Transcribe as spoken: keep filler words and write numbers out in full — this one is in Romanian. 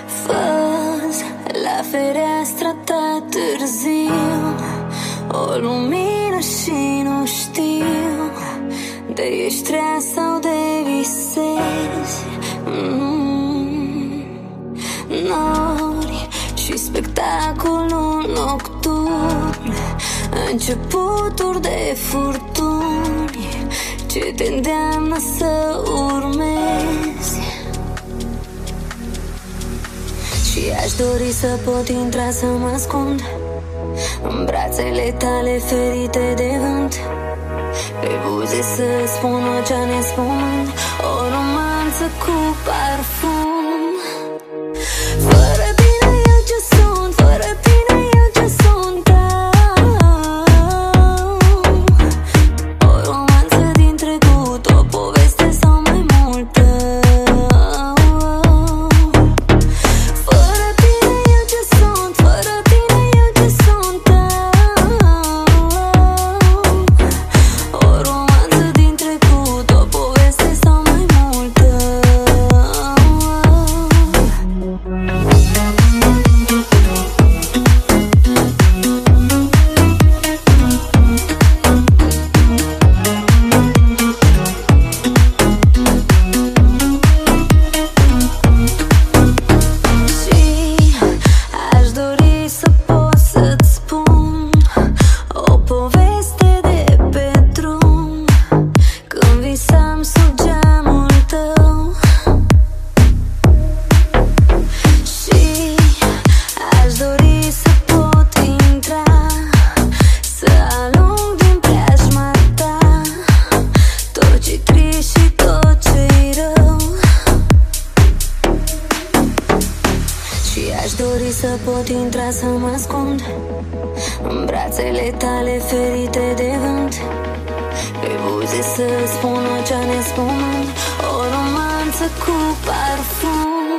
Făzi la fereastra ta târziu o lumină și nu știu de ești trea sau de visezi. mm. Nori și spectacolul nocturn, începuturi de furtuni ce te îndeamnă să urmezi. Și aș dori să pot intra să mă ascund în brațele tale ferite de vânt, pe buze să spună ce-a nespământ, o romanță cu parfum. Fără tine eu ce sunt, fără tine eu ce sunt, o romanță din trecut, o poveste sau mai multă. Fără tine eu ce sunt, fără tine eu ce sunt, o romanță din trecut, o poveste sau mai multă. Și aș dori să pot să-ți spun o poveste de pe drum, când visam sub geamul tău. Și aș dori să pot intra, să alung din preajma ta tot ce-i trist și tot ce-i rău. Și aș dori să pot intra să mă ascund în brațele tale ferite de vânt, pe buze să spună ce-a nespământ, o romanță cu parfum.